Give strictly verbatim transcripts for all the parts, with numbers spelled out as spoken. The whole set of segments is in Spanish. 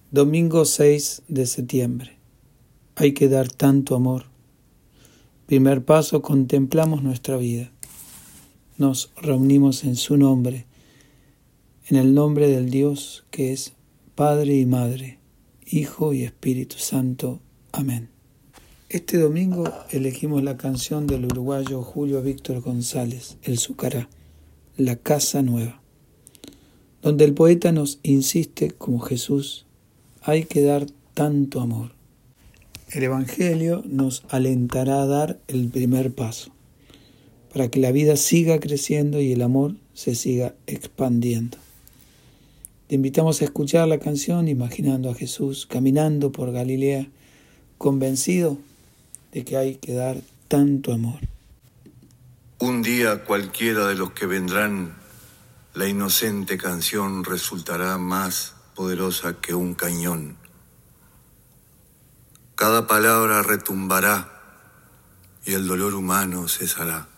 Domingo seis de septiembre. Hay que dar tanto amor. Primer paso, contemplamos nuestra vida. Nos reunimos en su nombre, en el nombre del Dios que es Padre y Madre, Hijo y Espíritu Santo. Amén. Este domingo elegimos la canción del uruguayo Julio Víctor González, El Sucará, La Casa Nueva, donde el poeta nos insiste, como Jesús, hay que dar tanto amor. El Evangelio nos alentará a dar el primer paso, para que la vida siga creciendo y el amor se siga expandiendo. Te invitamos a escuchar la canción imaginando a Jesús caminando por Galilea, convencido de que hay que dar tanto amor. Un día cualquiera de los que vendrán, la inocente canción resultará más poderosa que un cañón. Cada palabra retumbará y el dolor humano cesará.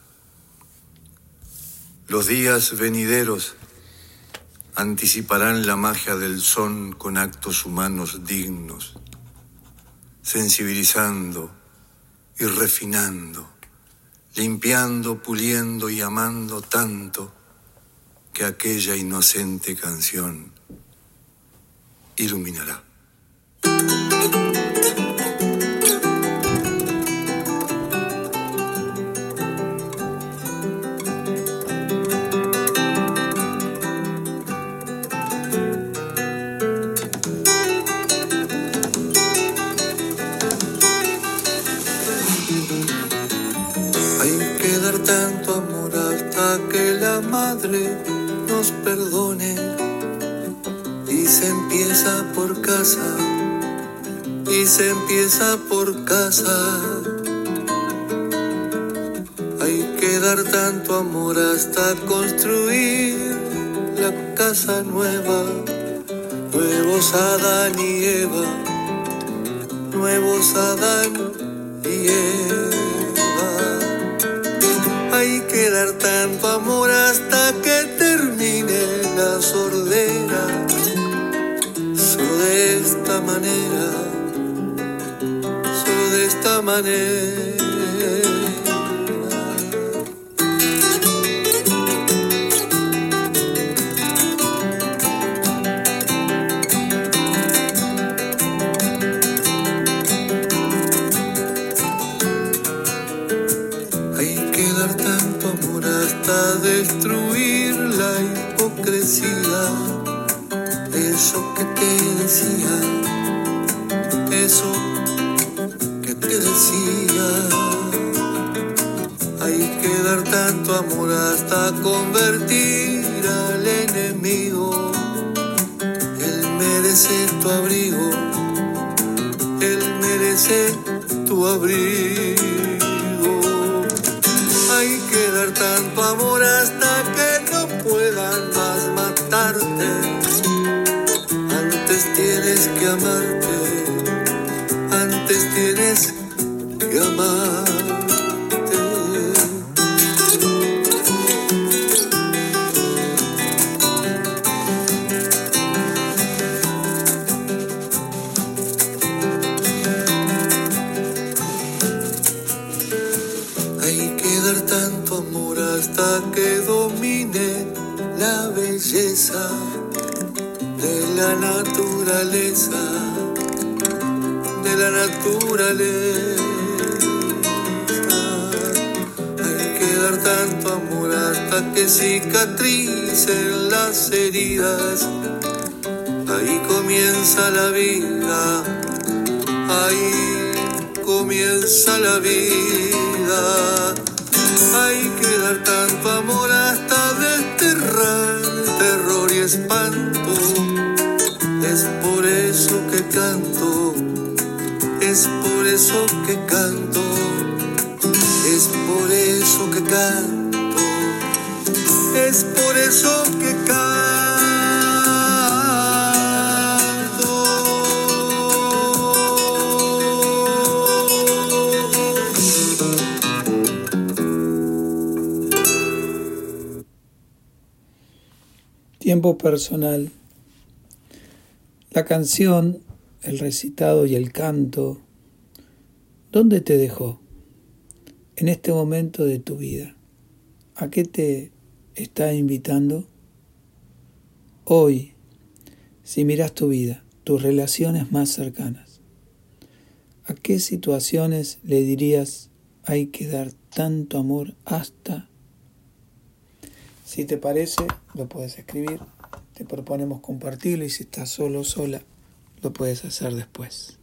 Los días venideros anticiparán la magia del son con actos humanos dignos, sensibilizando y refinando, limpiando, puliendo y amando tanto que aquella inocente canción iluminará. Hay que dar tanto amor hasta que la madre nos perdone. Y se empieza por casa, y se empieza por casa. Hay que dar tanto amor hasta construir la casa nueva. Nuevos Adán y Eva, nuevos Adán y Eva. Hay que dar tanto amor hasta que termine la sordera. Solo de esta manera, solo de esta manera. Hay que dar tanto amor hasta destruir la hipocresía. Eso que te decía, eso que te decía. Hay que dar tanto amor hasta convertir al enemigo. Él merece tu abrigo, él merece tu abrigo. Hay que dar tanto amor hasta que no puedan más matarte. Antes tienes que amarte, antes tienes que amarte. Hay que dar tanto amor hasta que domine la belleza de la naturaleza, de la naturaleza. Hay que dar tanto amor hasta que cicatricen las heridas. Ahí comienza la vida, ahí comienza la vida. Hay que dar tanto amor hasta desterrar terror y espanto. Es por eso que canto, es por eso que canto, es por eso que canto, es por eso que canto. Tiempo personal. La La canción, el recitado y el canto, ¿dónde te dejó en este momento de tu vida? ¿A qué te está invitando? Hoy, si miras tu vida, tus relaciones más cercanas, ¿a qué situaciones le dirías hay que dar tanto amor hasta? Si te parece, lo puedes escribir, te proponemos compartirlo y si estás solo o sola, lo puedes hacer después.